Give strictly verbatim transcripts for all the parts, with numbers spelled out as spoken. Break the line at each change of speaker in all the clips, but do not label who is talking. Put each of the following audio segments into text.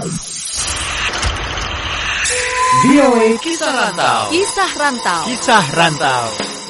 V O A Kisah Rantau.
Kisah Rantau.
Kisah Rantau.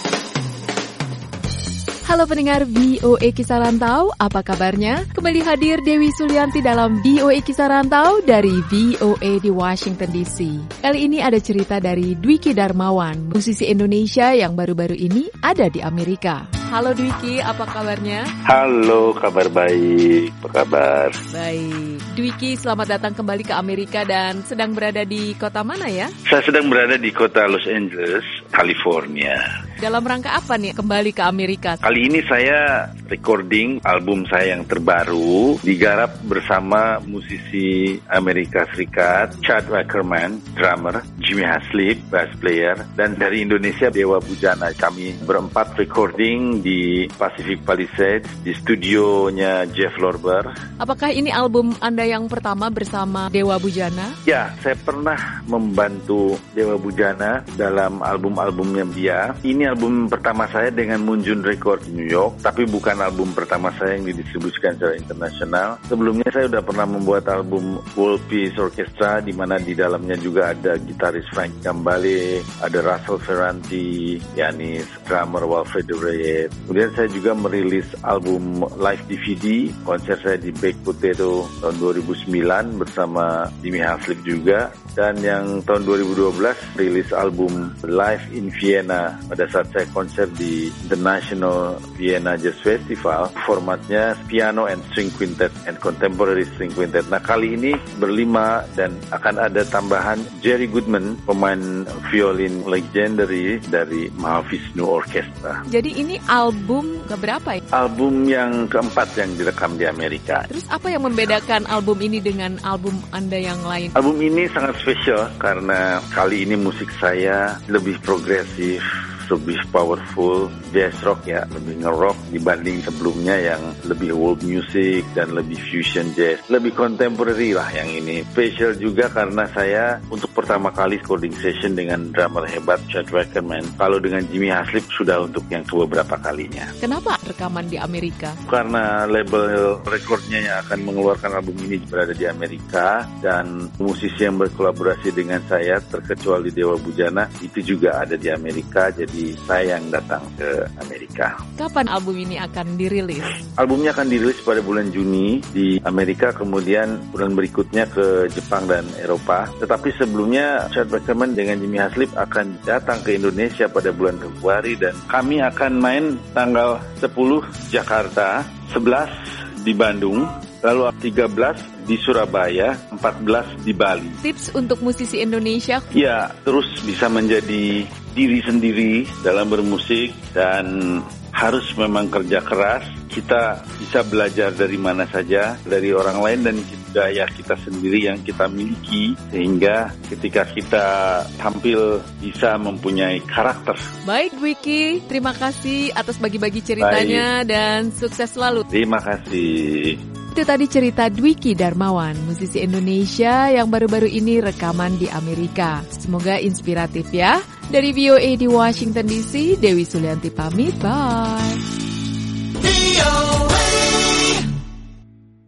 Halo pendengar V O A Kisah Rantau, apa kabarnya? Kembali hadir Dewi Sulianti dalam V O A Kisah Rantau dari V O A di Washington D C. Kali ini ada cerita dari Dwiki Darmawan, musisi Indonesia yang baru-baru ini ada di Amerika. Halo Dwiki, apa kabarnya?
Halo, kabar baik. Apa kabar?
Baik. Dwiki, selamat datang kembali ke Amerika dan sedang berada di kota mana ya?
Saya sedang berada di kota Los Angeles, California.
Dalam rangka apa nih kembali ke Amerika?
Kali ini saya recording album saya yang terbaru, digarap bersama musisi Amerika Serikat, Chad Wackerman, drummer, Jimmy Haslip, bass player, dan dari Indonesia, Dewa Bujana. Kami berempat recording di Pacific Palisades, di studionya Jeff Lorber.
Apakah ini album Anda yang pertama bersama Dewa Bujana?
Ya, saya pernah membantu Dewa Bujana dalam album-albumnya dia. Ini album pertama saya dengan Munjun Record di New York, tapi bukan album pertama saya yang didistribusikan secara internasional. Sebelumnya saya sudah pernah membuat album World Peace Orchestra, di mana di dalamnya juga ada gitaris Frank Gambale, ada Russell Ferranti, Yanis, drummer Walfredo Reyes. Kemudian saya juga merilis album live D V D, konser saya di Baked Potato tahun dua ribu sembilan bersama Jimmy Haslip juga. Dan yang tahun dua ribu dua belas rilis album Live in Vienna pada saat saya konser di International Vienna Jazz Festival. Formatnya piano and string quintet and contemporary string quintet. Nah, kali ini berlima dan akan ada tambahan Jerry Goodman, pemain violin legendary dari Mahavishnu Orchestra.
Jadi ini album keberapa ya?
Album yang keempat yang direkam di Amerika.
Terus apa yang membedakan album ini dengan album Anda yang lain?
Album ini sangat spesial karena kali ini musik saya lebih progresif, lebih powerful, jazz rock ya, lebih nge-rock dibanding sebelumnya yang lebih world music dan lebih fusion jazz, lebih contemporary lah yang ini. Spesial juga karena saya untuk pertama kali recording session dengan drummer hebat Chad Wackerman. Kalau dengan Jimmy Haslip sudah untuk yang beberapa kalinya.
Kenapa rekaman di Amerika?
Karena label recordnya yang akan mengeluarkan album ini berada di Amerika dan musisi yang berkolaborasi dengan saya terkecuali Dewa Bujana itu juga ada di Amerika, jadi saya yang datang ke Amerika.
Kapan album ini akan dirilis?
Albumnya akan dirilis pada bulan Juni di Amerika, kemudian bulan berikutnya ke Jepang dan Eropa. Tetapi sebelumnya Chad Wackerman dengan Jimmy Haslip akan datang ke Indonesia pada bulan Februari dan kami akan main tanggal sepuluh Jakarta, sebelas di Bandung, lalu tiga belas di Surabaya, empat belas di Bali.
Tips untuk musisi Indonesia?
Ya, terus bisa menjadi diri sendiri dalam bermusik dan harus memang kerja keras. Kita bisa belajar dari mana saja, dari orang lain dan gaya kita sendiri yang kita miliki, sehingga ketika kita tampil bisa mempunyai karakter.
Baik Dwiki, terima kasih atas bagi-bagi ceritanya. Baik. Dan sukses selalu.
Terima kasih.
Itu tadi cerita Dwiki Darmawan, musisi Indonesia yang baru-baru ini rekaman di Amerika. Semoga inspiratif ya. Dari V O A di Washington D C, Dewi Sulianti pamit, bye.